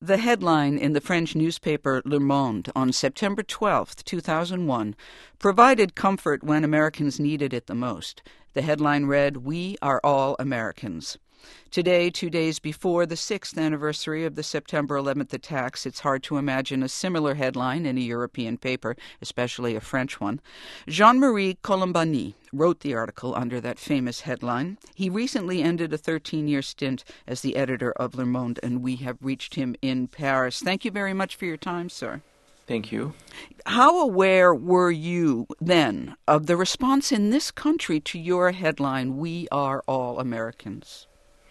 The headline in the French newspaper Le Monde on September 12, 2001, provided comfort when Americans needed it the most. The headline read, "We are all Americans." Today, 2 days before the 6th anniversary of the September 11th attacks, it's hard to imagine a similar headline in a European paper, especially a French one. Jean-Marie Colombani wrote the article under that famous headline. He recently ended a 13-year stint as the editor of Le Monde, and we have reached him in Paris. Thank you very much for your time, sir. Thank you. How aware were you then of the response in this country to your headline, "We are all Americans"?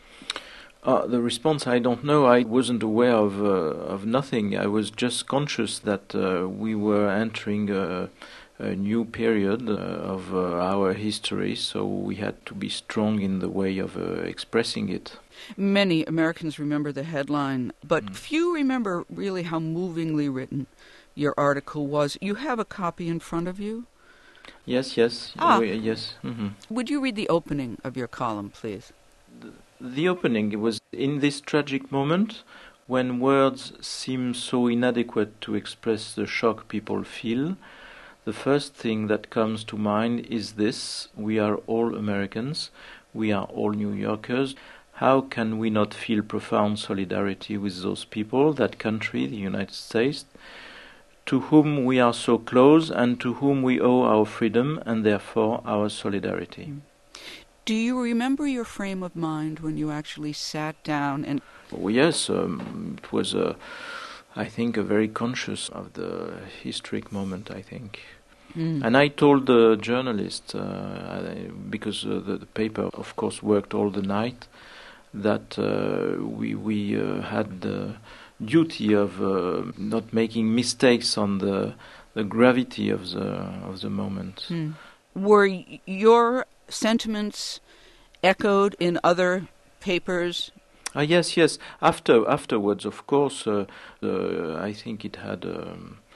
The response, I don't know. I wasn't aware of nothing. I was just conscious that we were entering a new period of our history, so we had to be strong in the way of expressing it. Many Americans remember the headline, but few remember really how movingly written your article was. You have a copy in front of you? Yes. Yes. Mm-hmm. Would you read the opening of your column, please? The opening was, "In this tragic moment, when words seem so inadequate to express the shock people feel, the first thing that comes to mind is this: we are all Americans, we are all New Yorkers. How can we not feel profound solidarity with those people, that country, the United States, to whom we are so close and to whom we owe our freedom and therefore our solidarity." Do you remember your frame of mind when you actually sat down and... Oh, yes, it was, I think, a very conscious of the historic moment, I think. And I told the journalist, because the paper, of course, worked all the night, that we had the duty of not making mistakes on the gravity of the moment. Were your sentiments echoed in other papers? Yes. Afterwards, of course, I think it had a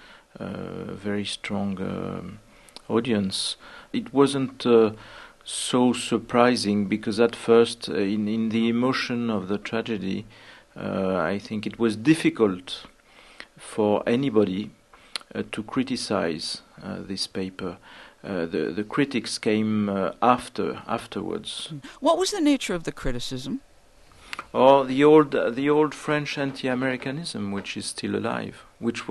very strong audience. It wasn't so surprising because at first, in the emotion of the tragedy, I think it was difficult for anybody to criticize this paper. The critics came afterwards. What was the nature of the criticism? The old French anti-Americanism, which was still alive,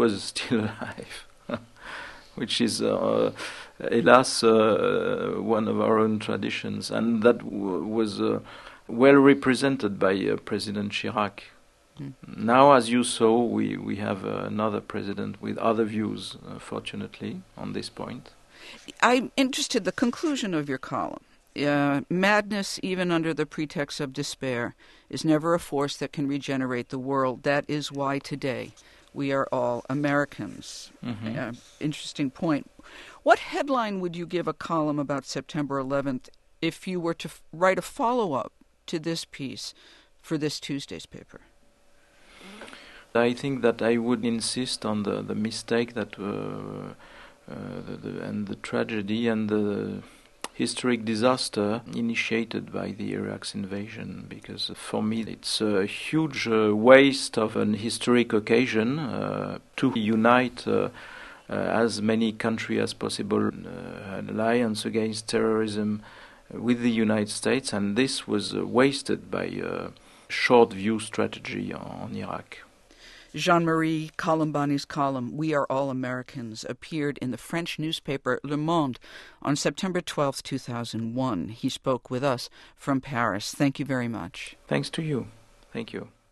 which is, hélas, one of our own traditions, and that was well represented by President Chirac. Now, as you saw, we have another president with other views, fortunately, on this point. I'm interested in the conclusion of your column. Madness, even under the pretext of despair, is never a force that can regenerate the world. That is why today we are all Americans. Interesting point. What headline would you give a column about September 11th if you were to write a follow-up to this piece for this Tuesday's paper? I think that I would insist on the mistake that and the tragedy and the historic disaster initiated by the Iraq's invasion, because for me it's a huge waste of an historic occasion to unite as many countries as possible, an alliance against terrorism with the United States, and this was wasted by a short-view strategy on Iraq. Jean-Marie Colombani's column, "We Are All Americans," appeared in the French newspaper Le Monde on September 12, 2001. He spoke with us from Paris. Thank you very much. Thanks to you. Thank you.